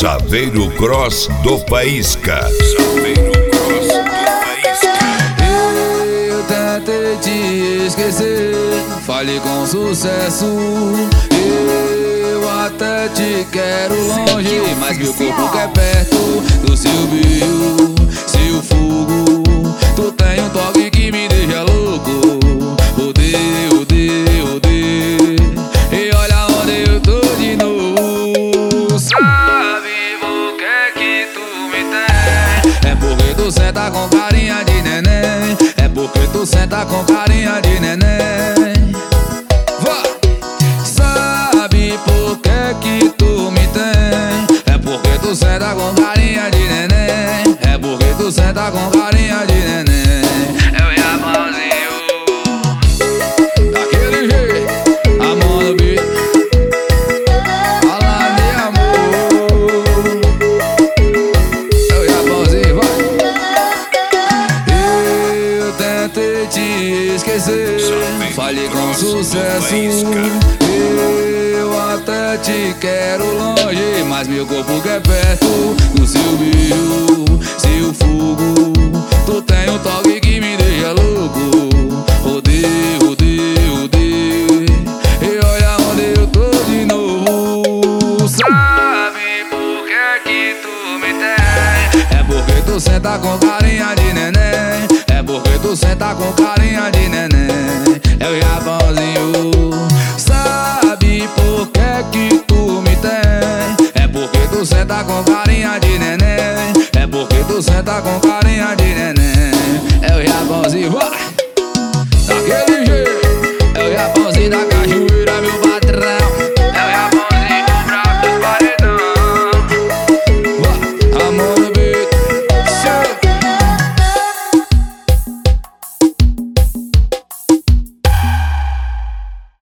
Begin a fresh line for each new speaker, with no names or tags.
Saveiro Cross do Faísca. Saveiro Cross do Faísca.
Eu tentei te esquecer, falei com sucesso. Eu até te quero longe, mas meu corpo quer perto do seu brilho, seu fogo. Tu tem um toque que me deixa louco. Odeio, odeio, odeio. E olha onde eu tô de novo. Sabe por que tu me tem? É porque tu senta com carinha de neném. É porque tu senta com carinha de neném. Vai! Sabe por que tu me tem? É porque tu senta com carinha de neném. É porque tu senta com carinha de neném. Eu e a mãozinho daquele jeito, a mão no beat, fala de amor. Eu e a mãozinho, vai. Eu tentei te esquecer, falei com sucesso. Eu até te quero longe, mas meu corpo quer perto do seu brilho, seu fogo. Tu tem um toque que me deixa louco. Odeio, odeio, odeio. E olha onde eu tô de novo. Sabe por que tu me tem? É porque tu senta com carinha de neném. É porque tu senta com carinha de neném. É o Japãozinho. Sabe por que tu me tem? É porque tu senta com carinha de neném. É porque tu senta com carinha de neném. É o Japãozinho, vai!